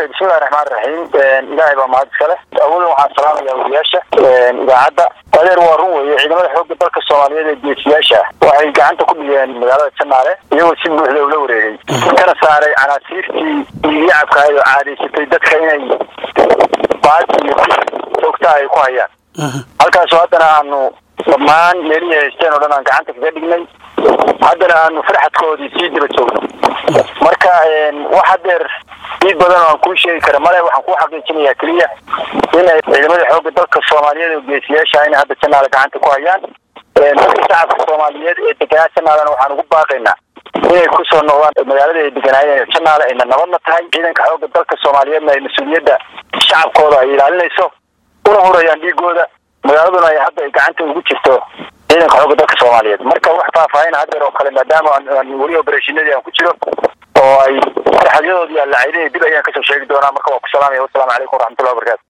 بسم الله الرحمن الرحيم إلهي بمهد كله أولا وحان سلام يا ولياشة إذا عدى قدر وروي عندما الحب البلك الصومالية الجيسياشة وحي قعنت كل يعني مقالة السنة يوم سنبه لو ريغي كان ساري على سيرتي يلعب كايو عادي ستيدت خيني بعد وقتها يكوهيان halkaas hadana aanu dhammaan meelihii haysteen oo dhan aan gacanta kaga dhignay hadana aanu farxadkoodii sii daba joogno marka waxa deer dib badan oo ku sheegi kara male waxaan ku xaqiijinayaa kaliya inay ciidamada xoogga dalka Soomaaliyeed oo geesiyaasha in hadda janaal gacanta ku hayaan shacabka Soomaaliyeed ee deegaanadana waxaan ugu baaqaynaa inay ku soo noqdaan magaalada ay deegaanayeen janaal ay nabadna tahay ciidanka xoogga dalka Soomaaliyeed ay mas'uuliyadda shacabkooda ay ilaalinayso una horayaan dhigooda magaaladuna ay hadda gacanta ugu jirto ciidanka xoogga dalka Soomaaliyeed marka wax faahfaahin hadda oo kale maadaama aan wali operation-nadii aan ku jiro oo ay xajadoodii la ciidanay dib ayaan ka soo sheegi doonaa marka waa ku salaamay. Assalaamu calaykum waraxmatullaahi wabarakaatuh.